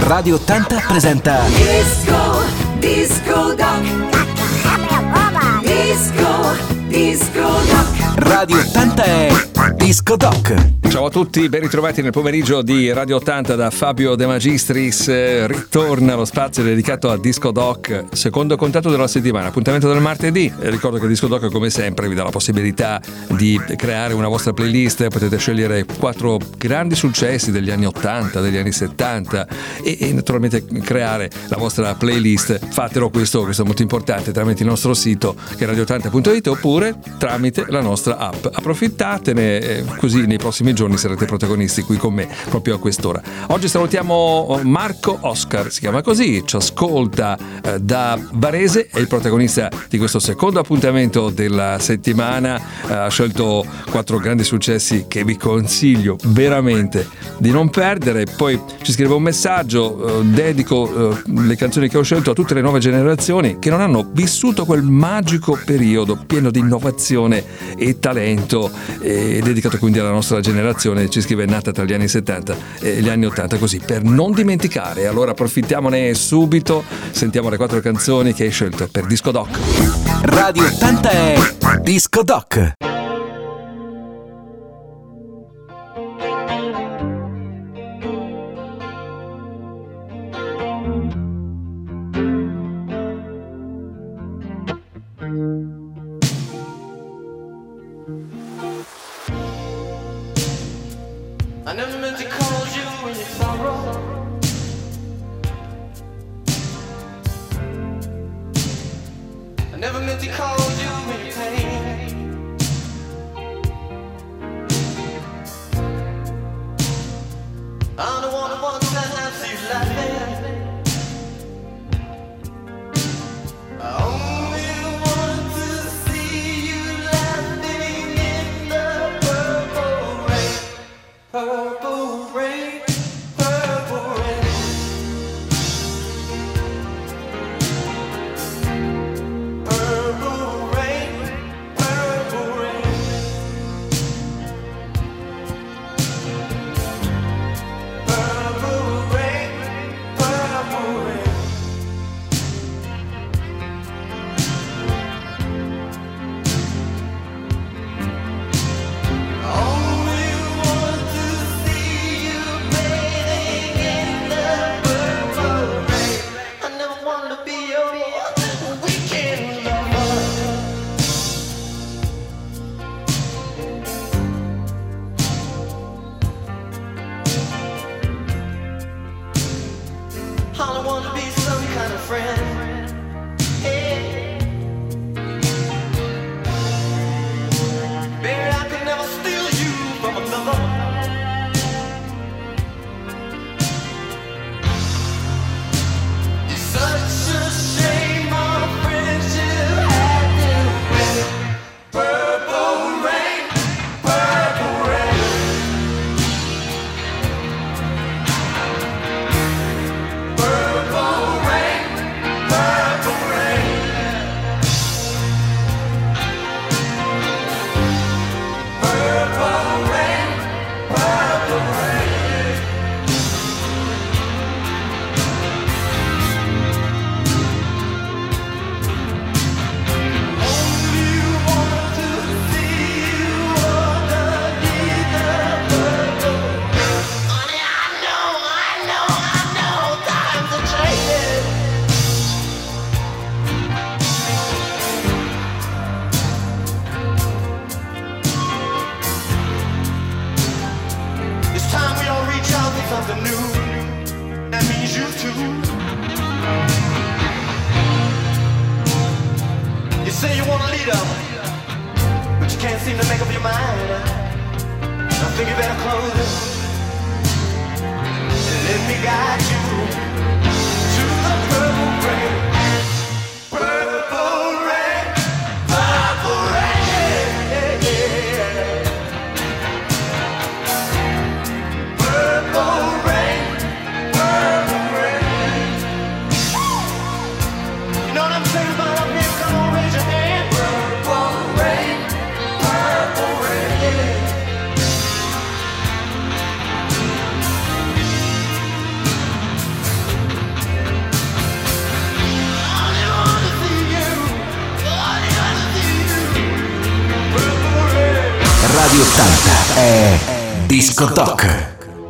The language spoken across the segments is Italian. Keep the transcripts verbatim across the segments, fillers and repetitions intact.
Radio ottanta presenta Disco, Disco Doc. Disco, Disco Doc. Radio ottanta è Disco Doc. Ciao a tutti, ben ritrovati nel pomeriggio di Radio ottanta da Fabio De Magistris. Eh, ritorna lo spazio dedicato a Disco Doc, secondo contatto della settimana, appuntamento del martedì. Eh, ricordo che Disco Doc, come sempre, vi dà la possibilità di creare una vostra playlist. Potete scegliere quattro grandi successi degli anni ottanta, degli anni settanta e, e naturalmente creare la vostra playlist. Fatelo, questo, questo è molto importante, tramite il nostro sito che è radio ottanta punto it oppure tramite la nostra app. Approfittatene, eh, così nei prossimi giorni sarete protagonisti qui con me proprio a quest'ora. Oggi salutiamo Marco Oscar, si chiama così, ci ascolta eh, da Varese, è il protagonista di questo secondo appuntamento della settimana. Eh, ha scelto quattro grandi successi che vi consiglio veramente di non perdere. Poi ci scrive un messaggio: eh, dedico eh, le canzoni che ho scelto a tutte le nuove generazioni che non hanno vissuto quel magico periodo pieno di innovazione e talento, e dedicato quindi alla nostra generazione. Ci scrive: nata tra gli anni settanta e gli anni ottanta, così per non dimenticare. Allora approfittiamone subito, sentiamo le quattro canzoni che hai scelto per Disco Doc. Radio ottanta è Disco Doc. I never meant to call you in your sorrow. I never meant to call you in your pain. I'm the one who wants to have you laughing. I only want to see you laughing in the purple rain. Purple rain, purple rain. Purple rain, purple rain. Purple rain, purple rain. Only want to see you bathing in the purple rain. I never wanted to be your weekend lover. I don't want to be some kind of friend. Hey. Baby, I could never steal you from another. It's such a shame our friendship had to end. Purple rain, purple rain. Purple rain, purple rain. Purple rain, purple rain. Only want to see you underneath the purple rain. Honey, I know, I know, I know, times are changing. It's time we all reach out for something new. That means you too. You say you want a leader, but you can't seem to make up your mind. I think you better close it and let me guide you to the purple rain. Purple rain, purple rain. Purple rain, purple rain. You know what I'm saying about up here? Come on, raise your hand. Purple rain, purple rain. è Disco Doc.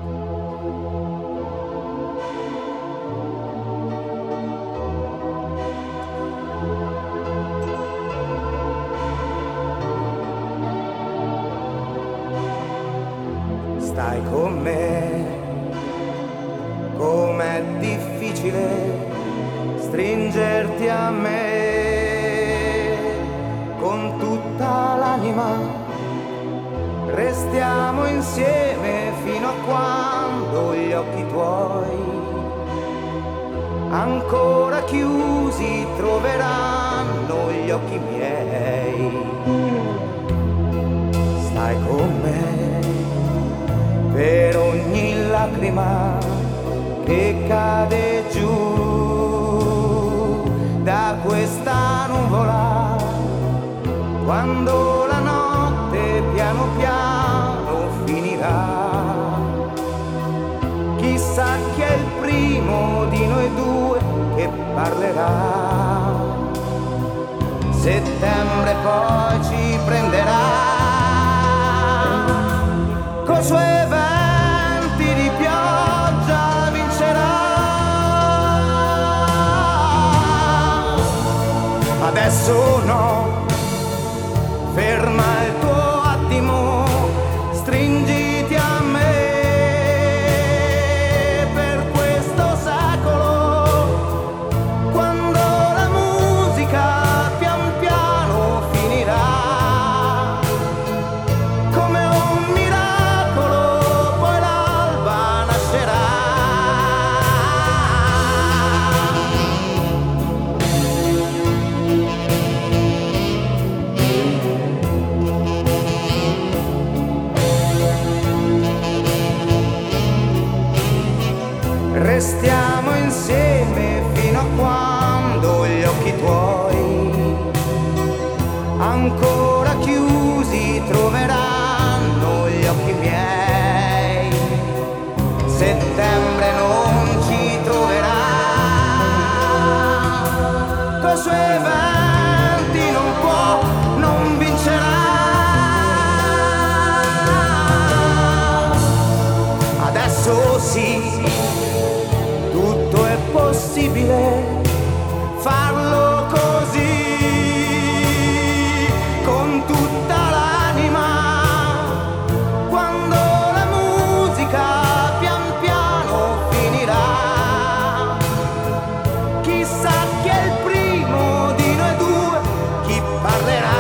Stai con me, com'è difficile stringerti a me con tutta l'anima. Restiamo insieme fino a quando gli occhi tuoi ancora chiusi troveranno gli occhi miei. Stai con me per ogni lacrima che cade giù da questa nuvola, quando la notte piano piano finirà. Chissà chi è il primo di noi due che parlerà. Settembre poi ci prenderà coi suoi venti di pioggia, vincerà. Adesso no, ferma il tuo attimo, stringiti a me per questo secolo, quando la musica pian piano finirà. Come un miracolo poi l'alba nascerà. Restiamo insieme fino a quando gli occhi tuoi ancora chiusi troveranno gli occhi miei. Settembre non ci troverà, coi suoi venti non può, non vincerà. Adesso sì, tutto è possibile farlo così, con tutta l'anima, quando la musica pian piano finirà. Chissà chi è il primo di noi due, chi parlerà.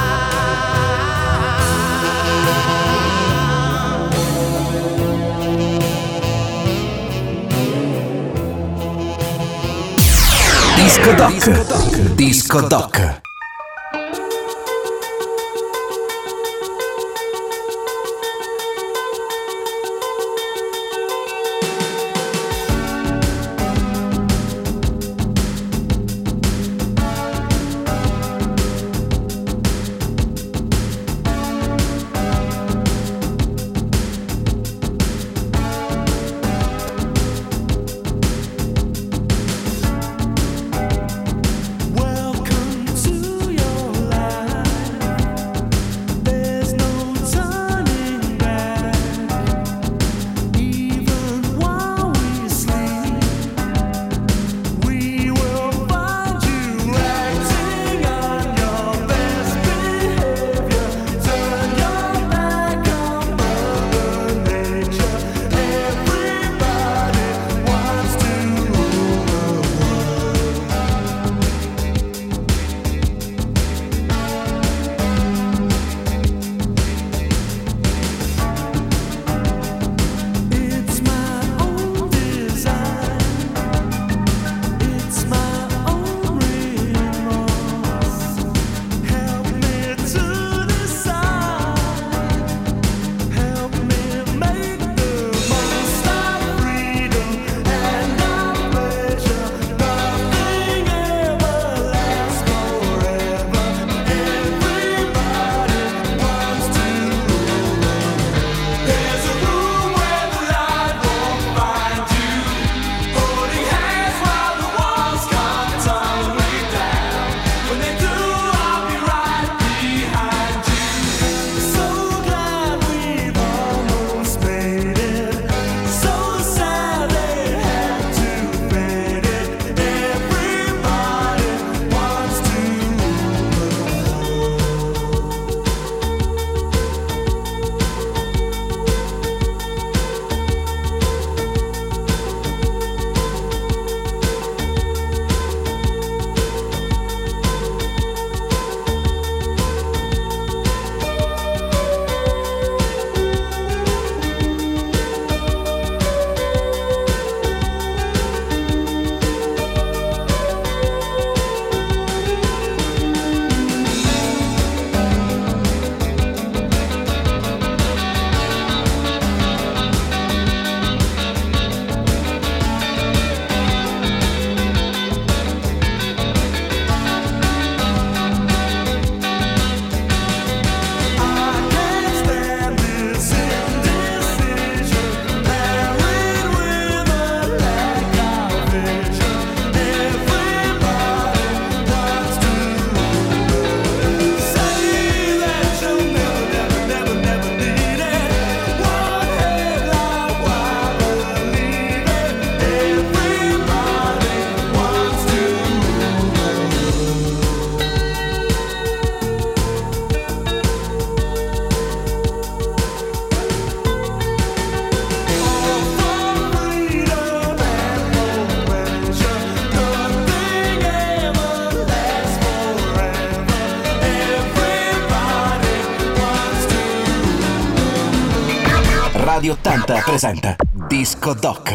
Disco Doc. Disco Doc. Welcome to Radio ottanta presenta Disco Doc.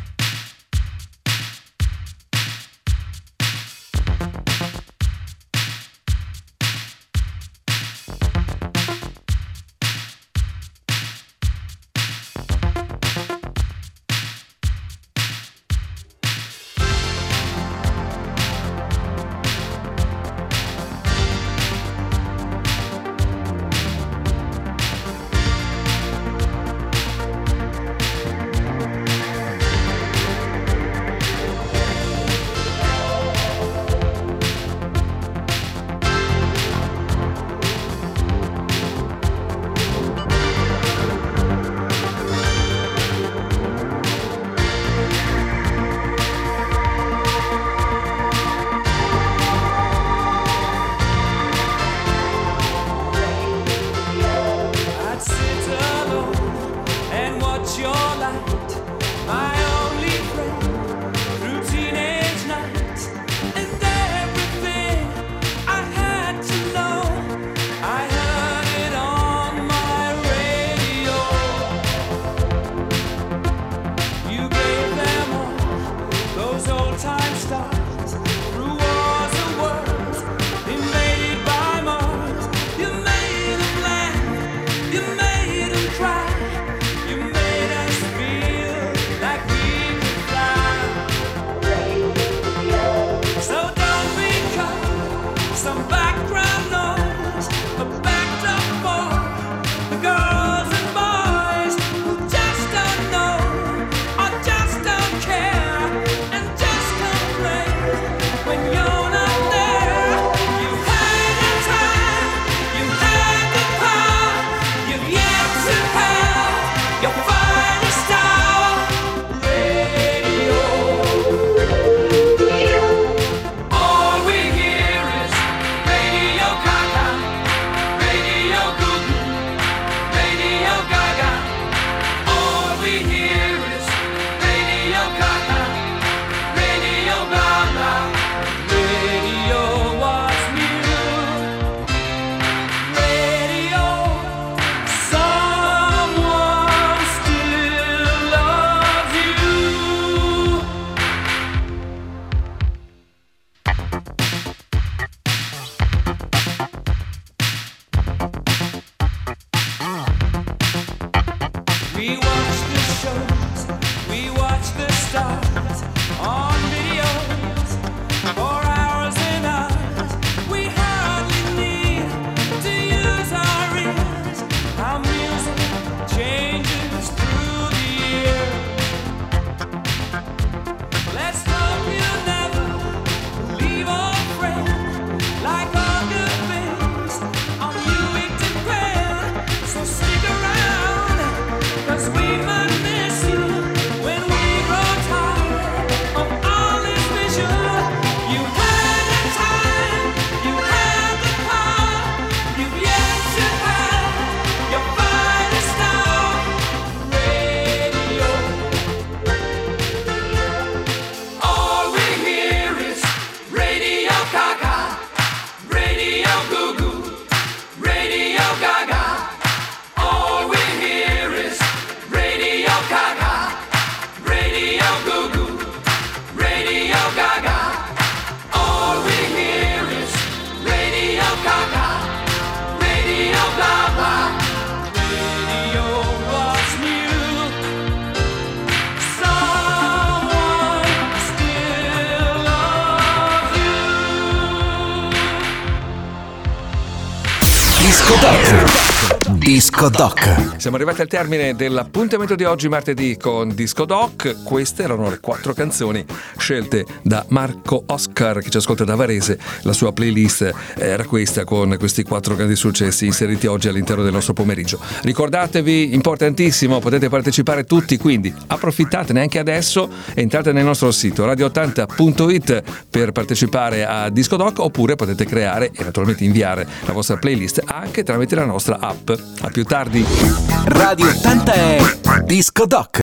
Disco Doc. Disco Doc. Siamo arrivati al termine dell'appuntamento di oggi, martedì, con Disco Doc. Queste erano le quattro canzoni scelte da Marco Oscar, che ci ascolta da Varese. La sua playlist era questa, con questi quattro grandi successi inseriti oggi all'interno del nostro pomeriggio. Ricordatevi, importantissimo, potete partecipare tutti, quindi approfittatene anche adesso. Entrate nel nostro sito radio ottanta punto it per partecipare a Disco Doc, oppure potete creare e naturalmente inviare la vostra playlist anche tramite la nostra app. A più tardi. Radio ottanta è Disco Doc.